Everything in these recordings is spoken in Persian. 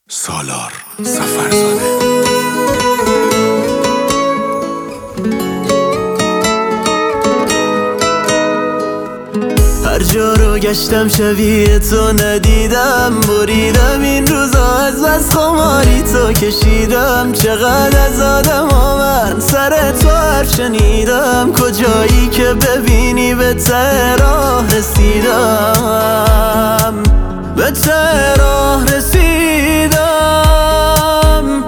سالار سفرزاده. هر جا رو گشتم شبیه تو ندیدم، بریدم این روزا از بس خماری تو کشیدم. چقدر از آدم من سر تو حرف شنیدم، کجایی که ببینی به ته راه رسیدم، به ته راه رسیدم.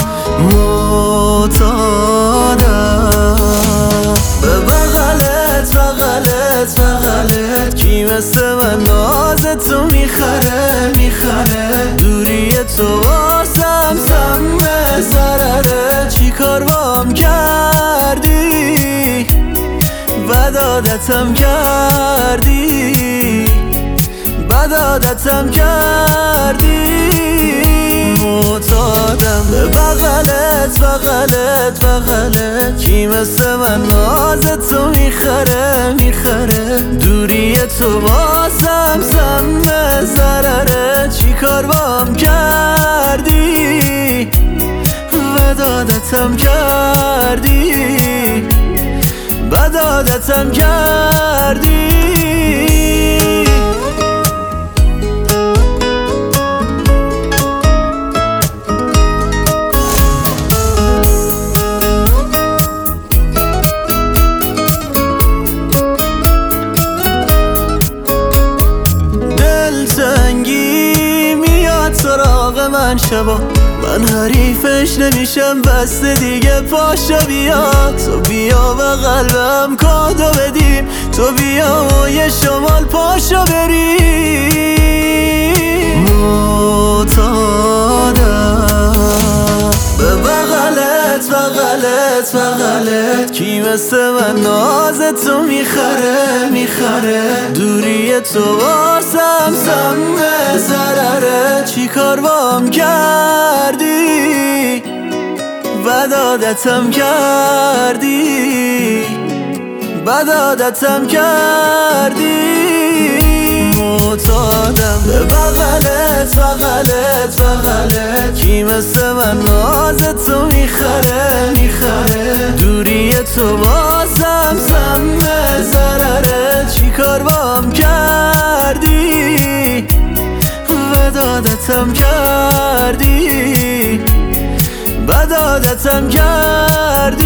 معتادم به بغلت بغلت بغلت، کی مثل من ناز تو میخره میخره. دوری تو واسم سمه ضرره، چی کار بام کردی بد عادتم کردی، بد عادتم کردی. معتادم به بغلت بغلت بغلت، کی مثل من ناز تو میخره میخره. دوری تو واسم سمه ضرره، چی کار بام کردی بد عادتم کردی، بد عادتم کردی. دلتنگی میاد سراغ من شبا، من حریفش نمیشم بسته دیگه. پاشا بیا تو بیا و قلبم کادو بدیم، تو بیا و یه شمال پاشا بریم. معتادم به بغلت بغلت بغلت، کی مثل من ناز تو میخره میخره. دوری تو واسم سمه ضرره، چی کار بام کردی بد عادتم کردی، بد عادتم کردی. معتادم به بغلت بغلت بغلت، کی مثل من ناز تو میخره میخره. دوری تو واسم سمه ضرره، چی کار بام کردی بد عادتم کردی، بد عادتم کردی.